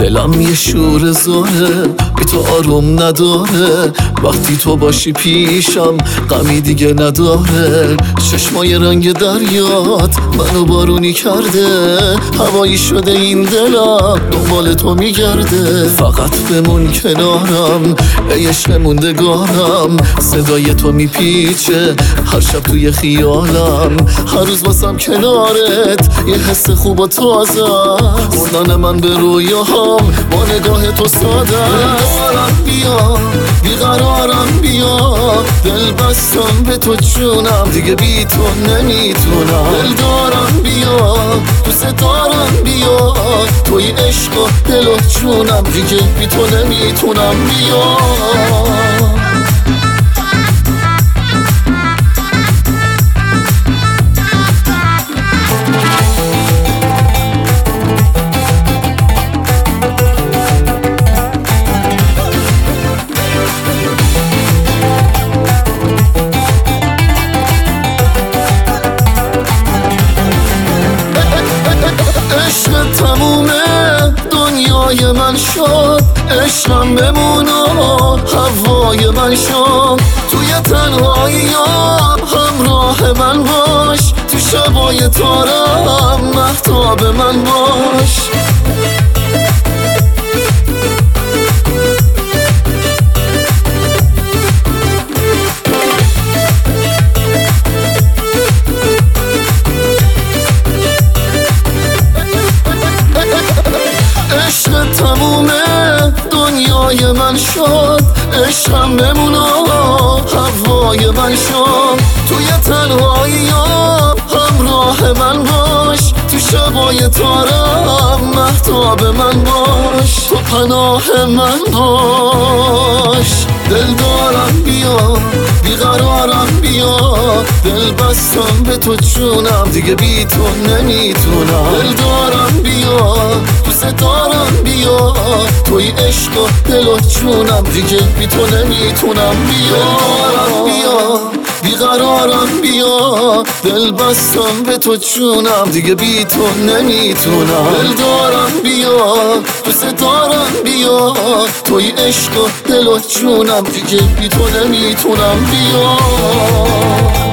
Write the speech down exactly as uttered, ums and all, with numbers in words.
دلم یه شور زاره بی تو آروم نداره، وقتی تو باشی پیشم غمی دیگه نداره. چشمای رنگ دریات منو بارونی کرده، هوایی شده این دلم دنبال تو میگرده. فقط بمون کنارم ای عشق موندگارم، صدای تو میپیچه هر شب توی خیالم. هر روز واسم کنارت یه حس خوب و تازه، خوردن من به رویاهام با نگاه تو ساده. دلدارم بیا بیقرارم بیا، دل بستم به تو جونم دیگه بی تو نمیتونم. دلدارم بیا دوست دارم بیا، توی عشق و دل و جونم دیگه بی تو نمیتونم. بیا عشق تمومه دنیای من شد، عشقم بمون و هوای من شد. توی تنهاییام همراه من باش، تو شبای تارم مهتاب من باش. عشق تمومه دنیای من شد، عشقم بمون و هوای من شد. توی تنهاییام همراه من باش، تو شبای تارم مهتاب من باش. تو پناه من باش. دلدارم بیا بیقرارم بیا، دل بستم به تو جونم دیگه بی تو نمیتونم. دلدارم بیا دوست دارم بیا، توی عشق و دل و جونم دیگه بی تو نمیتونم. بیا بیا بیقرارم بیا، دل بستم به تو جونم دیگه بی تو نمیتونم. دلدارم بیا دوست دارم بیا، توی عشق و دل و جونم دیگه بی تو نمیتونم. بیا